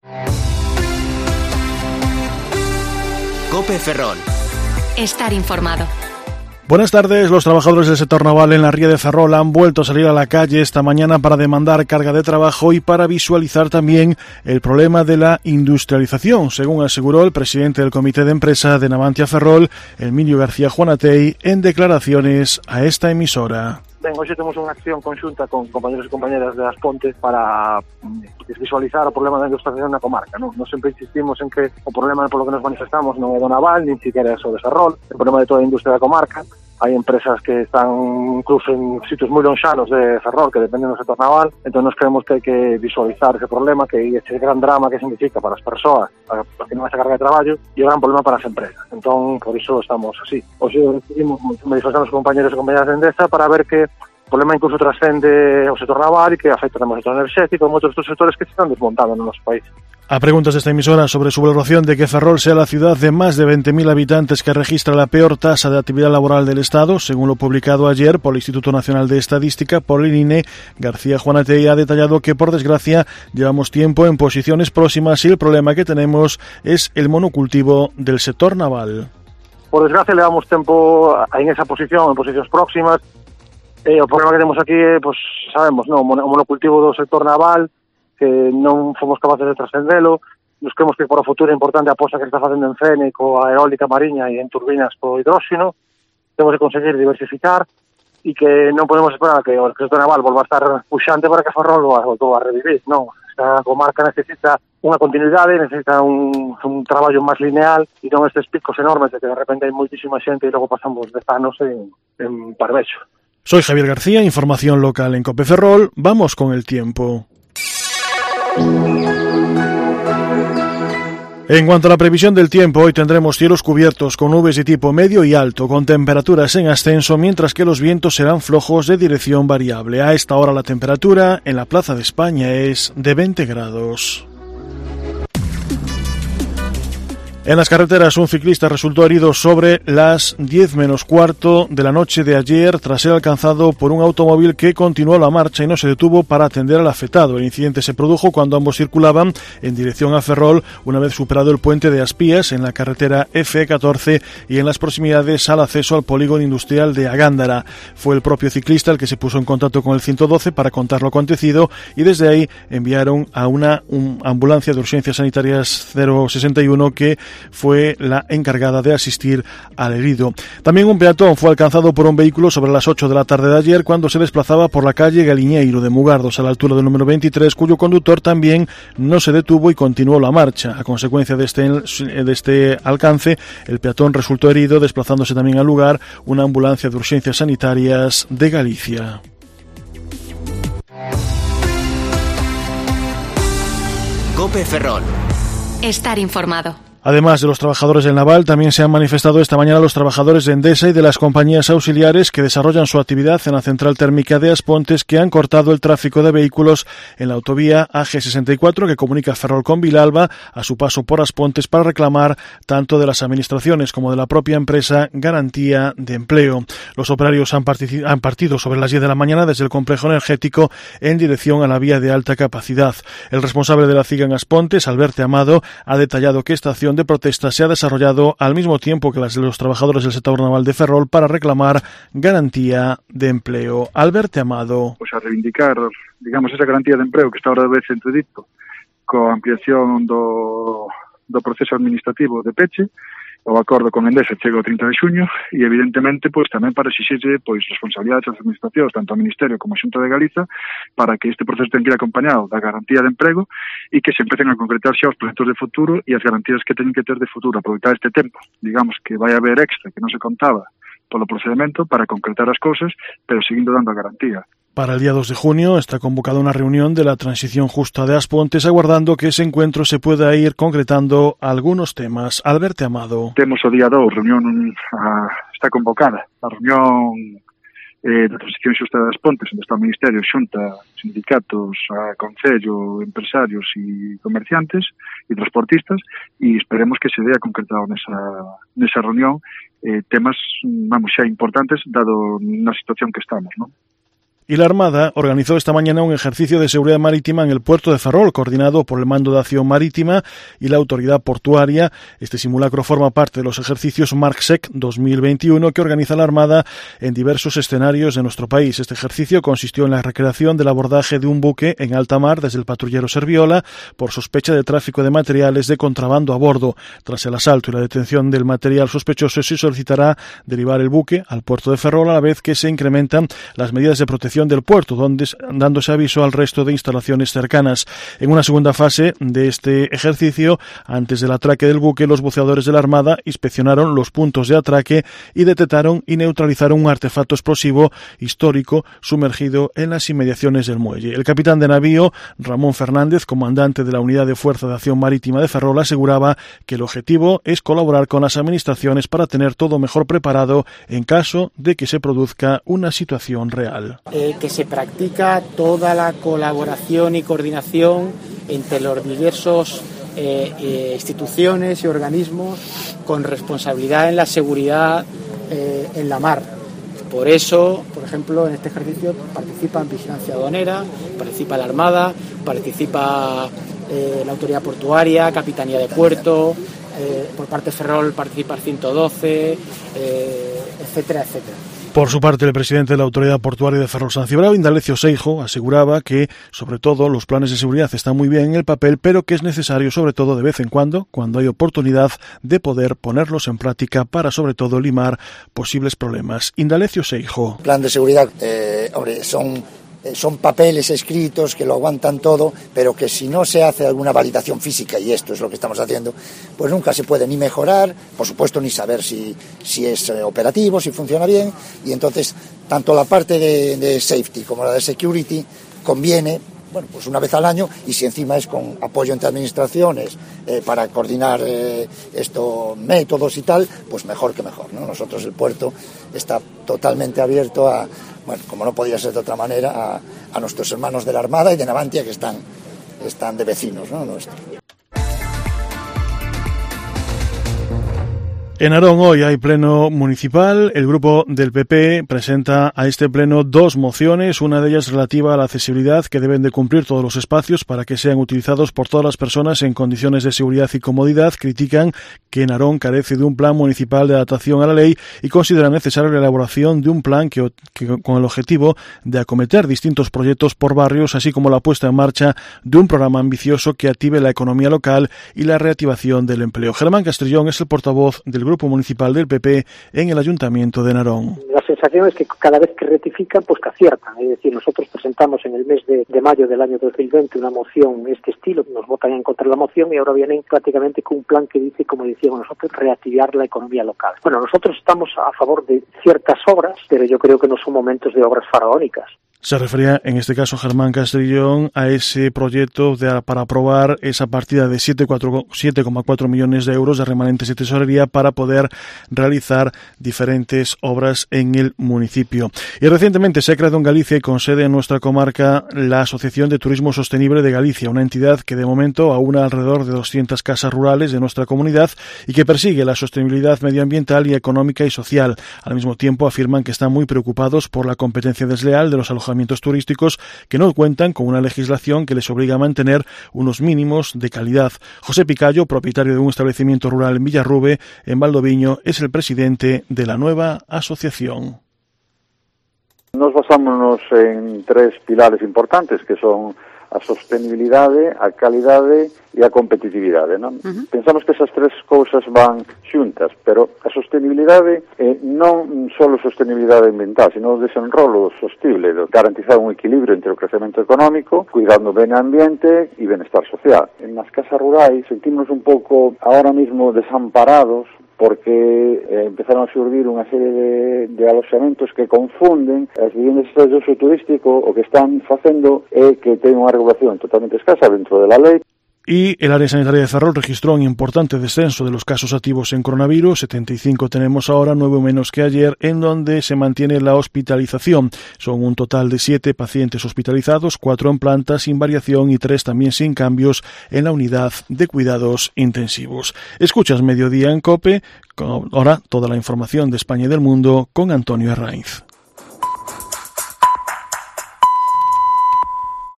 COPE Ferrol. Estar informado. Buenas tardes. Los trabajadores del sector naval en la ría de Ferrol han vuelto a salir a la calle esta mañana para demandar carga de trabajo y para visualizar también el problema de la industrialización, según aseguró el presidente del Comité de Empresa de Navantia Ferrol, Emilio García Juanatey, en declaraciones a esta emisora. Hoxe temos unha acción conxunta con compañeros e compañeras de Asponte para visualizar o problema da industrialización na comarca. Non sempre insistimos en que o problema polo que nos manifestamos non é do naval, nin siquiera é só de Ferrol, é o problema de toda a industria da comarca. Hai empresas que están incluso en sitios moi lonxanos de Ferrol que dependen do sector naval, entón nos creemos que hai que visualizar ese problema, que ese gran drama que significa para as persoas, para que non esa carga de traballo, e o gran problema para as empresas. Entón, por iso estamos así. Hoxe decidimos manifestarnos con compañeros e compañeras de Endesa para ver que o problema incluso trascende ao sector naval e que afecta tamén ao sector enerxético e moitos dos sectores que se están desmontando no noso país. A preguntas de esta emisora sobre su valoración de que Ferrol sea la ciudad de más de 20.000 habitantes que registra la peor tasa de actividad laboral del Estado, según lo publicado ayer por el Instituto Nacional de Estadística, por el INE, García Juanatey ha detallado que, por desgracia, llevamos tiempo en posiciones próximas y el problema que tenemos es el monocultivo del sector naval. Por desgracia, llevamos tiempo en esa posición, en posiciones próximas. O problema que temos aquí é, pues, sabemos, o monocultivo do sector naval, que non fomos capaces de trascendelo. Nos creemos que por o futuro é importante a aposta que se está facendo en Fene coa eólica mariña e en turbinas co hidróxeno. Temos que conseguir diversificar e que non podemos esperar que o sector naval volva a estar puxante para que Ferrol volva a revivir. Non, esta comarca necesita unha continuidade, necesita un traballo máis lineal e non estes picos enormes de que de repente hai moitísima xente e logo pasamos 10 anos en parvexo. Soy Javier García, información local en COPE Ferrol. Vamos con el tiempo. En cuanto a la previsión del tiempo, hoy tendremos cielos cubiertos con nubes de tipo medio y alto, con temperaturas en ascenso, mientras que los vientos serán flojos de dirección variable. A esta hora la temperatura en la Plaza de España es de 20 grados. En las carreteras, un ciclista resultó herido sobre las 10 menos cuarto de la noche de ayer tras ser alcanzado por un automóvil que continuó la marcha y no se detuvo para atender al afectado. El incidente se produjo cuando ambos circulaban en dirección a Ferrol una vez superado el puente de Aspías en la carretera F14 y en las proximidades al acceso al polígono industrial de Agándara. Fue el propio ciclista el que se puso en contacto con el 112 para contar lo acontecido y desde ahí enviaron a una ambulancia de urgencias sanitarias 061 que fue la encargada de asistir al herido. También un peatón fue alcanzado por un vehículo sobre las 8 de la tarde de ayer cuando se desplazaba por la calle Galiñeiro de Mugardos a la altura del número 23, cuyo conductor también no se detuvo y continuó la marcha. A consecuencia de este alcance, el peatón resultó herido, desplazándose también al lugar una ambulancia de urgencias sanitarias de Galicia. COPE Ferrol. Estar informado. Además de los trabajadores del naval, también se han manifestado esta mañana los trabajadores de Endesa y de las compañías auxiliares que desarrollan su actividad en la central térmica de Aspontes, que han cortado el tráfico de vehículos en la autovía AG64 que comunica Ferrol con Vilalba a su paso por Aspontes para reclamar tanto de las administraciones como de la propia empresa garantía de empleo. Los operarios han partido sobre las 10 de la mañana desde el complejo energético en dirección a la vía de alta capacidad. El responsable de la CIGA en Aspontes, Alberto Amado, ha detallado que esta acción de protesta se ha desarrollado al mismo tiempo que las de los trabajadores del sector naval de Ferrol para reclamar garantía de empleo. Alberto Amado. Pues a reivindicar, digamos, esa garantía de empleo que está ahora de vez entredito coa ampliación do proceso administrativo de peche. O acordo con Endesa chega o 30 de xuño e, evidentemente, pois tamén para exixirse pois responsabilidades ás administracións, tanto ao Ministerio como a Xunta de Galiza, para que este proceso ten que ir acompañado da garantía de emprego e que se empecen a concretar xa os proxectos de futuro e as garantías que teñen que ter de futuro, aproveitar este tempo, digamos, que vai haber extra, que non se contaba polo procedimento para concretar as cousas, pero seguindo dando a garantía. Para el día 2 de junio está convocada una reunión de la transición justa de Aspontes, aguardando que ese encuentro se pueda ir concretando algunos temas. Alberto Amado. Temos o día 2, está convocada a reunión da transición xusta de Aspontes, onde está o Ministerio, Xunta, sindicatos, Concello, empresarios e comerciantes e transportistas, e esperemos que se dea concretado nesa reunión temas, vamos, xa importantes, dado na situación que estamos, non? Y la Armada organizó esta mañana un ejercicio de seguridad marítima en el puerto de Ferrol, coordinado por el Mando de Acción Marítima y la Autoridad Portuaria. Este simulacro forma parte de los ejercicios MARCSEC 2021 que organiza la Armada en diversos escenarios de nuestro país. Este ejercicio consistió en la recreación del abordaje de un buque en alta mar desde el patrullero Serviola por sospecha de tráfico de materiales de contrabando a bordo. Tras el asalto y la detención del material sospechoso, se solicitará derivar el buque al puerto de Ferrol, a la vez que se incrementan las medidas de protección del puerto, dándose aviso al resto de instalaciones cercanas. En una segunda fase de este ejercicio, antes del atraque del buque, los buceadores de la Armada inspeccionaron los puntos de atraque y detectaron y neutralizaron un artefacto explosivo histórico sumergido en las inmediaciones del muelle. El capitán de navío, Ramón Fernández, comandante de la Unidad de Fuerza de Acción Marítima de Ferrol, aseguraba que el objetivo es colaborar con las administraciones para tener todo mejor preparado en caso de que se produzca una situación real. Que se practica toda la colaboración y coordinación entre los diversos instituciones y organismos con responsabilidad en la seguridad en la mar. Por eso, por ejemplo, en este ejercicio participan Vigilancia Aduanera, participa la Armada, participa la Autoridad Portuaria, Capitanía de Puerto, por parte de Ferrol participa el 112, etcétera, etcétera. Por su parte, el presidente de la Autoridad Portuaria de Ferrol San Cibrao, Indalecio Seijo, aseguraba que, sobre todo, los planes de seguridad están muy bien en el papel, pero que es necesario, sobre todo de vez en cuando hay oportunidad, de poder ponerlos en práctica para, sobre todo, limar posibles problemas. Indalecio Seijo. Plan de seguridad, son papeles escritos que lo aguantan todo, pero que si no se hace alguna validación física, y esto es lo que estamos haciendo, pues nunca se puede ni mejorar, por supuesto ni saber si es operativo, si funciona bien, y entonces tanto la parte de safety como la de security conviene, bueno, pues una vez al año, y si encima es con apoyo entre administraciones para coordinar estos métodos y tal, pues mejor que mejor, ¿no? Nosotros, el puerto está totalmente abierto a, bueno, como no podía ser de otra manera, a nuestros hermanos de la Armada y de Navantia que están de vecinos, ¿no? Nuestro. En Narón hoy hay pleno municipal. El grupo del PP presenta a este pleno dos mociones, una de ellas relativa a la accesibilidad, que deben de cumplir todos los espacios para que sean utilizados por todas las personas en condiciones de seguridad y comodidad. Critican que Narón carece de un plan municipal de adaptación a la ley y consideran necesaria la elaboración de un plan que con el objetivo de acometer distintos proyectos por barrios, así como la puesta en marcha de un programa ambicioso que active la economía local y la reactivación del empleo. Germán Castrillón es el portavoz del Grupo Municipal del PP en el Ayuntamiento de Narón. La sensación es que cada vez que rectifican, pues que aciertan. Es decir, nosotros presentamos en el mes de mayo del año 2020 una moción de este estilo, nos votan en contra de la moción y ahora vienen prácticamente con un plan que dice, como decíamos nosotros, reactivar la economía local. Bueno, nosotros estamos a favor de ciertas obras, pero yo creo que no son momentos de obras faraónicas. Se refería, en este caso, Germán Castrillón, a ese proyecto para aprobar esa partida de 7,4 millones de euros de remanentes de tesorería para poder realizar diferentes obras en el municipio. Y recientemente se ha creado en Galicia y con sede en nuestra comarca la Asociación de Turismo Sostenible de Galicia, una entidad que de momento aúna alrededor de 200 casas rurales de nuestra comunidad y que persigue la sostenibilidad medioambiental y económica y social. Al mismo tiempo afirman que están muy preocupados por la competencia desleal de los alojamientos turísticos que no cuentan con una legislación que les obliga a mantener unos mínimos de calidad. José Picayo, propietario de un establecimiento rural en Villarrube, en Valdoviño, es el presidente de la nueva asociación. Nos basámonos en tres pilares importantes que son a sostenibilidade, a calidade e a competitividade, non? Pensamos que esas tres cousas van xuntas, pero a sostenibilidade non só sostenibilidade ambiental, sino o desenrolo sostible, de garantizar un equilibrio entre o crecemento económico, cuidando ben o ambiente e benestar social. En nas casas rurais sentimos un pouco ahora mismo desamparados porque empezaron a xurdir unha serie de aloxamentos que confunden as viviendas de uso turístico. O que están facendo é que ten unha regulación totalmente escasa dentro de la lei. Y el área sanitaria de Ferrol registró un importante descenso de los casos activos en coronavirus. 75 tenemos ahora, 9 menos que ayer, en donde se mantiene la hospitalización. Son un total de 7 pacientes hospitalizados, 4 en planta sin variación y 3 también sin cambios en la unidad de cuidados intensivos. Escuchas Mediodía en COPE. Ahora toda la información de España y del mundo con Antonio Herraiz.